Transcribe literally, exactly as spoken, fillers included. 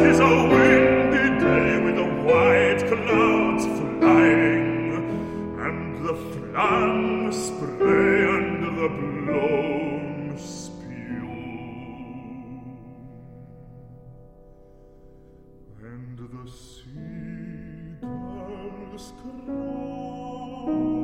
'tis a windy day with the white clouds flying, and the flying spray and the blown spume, and the seagulls cry.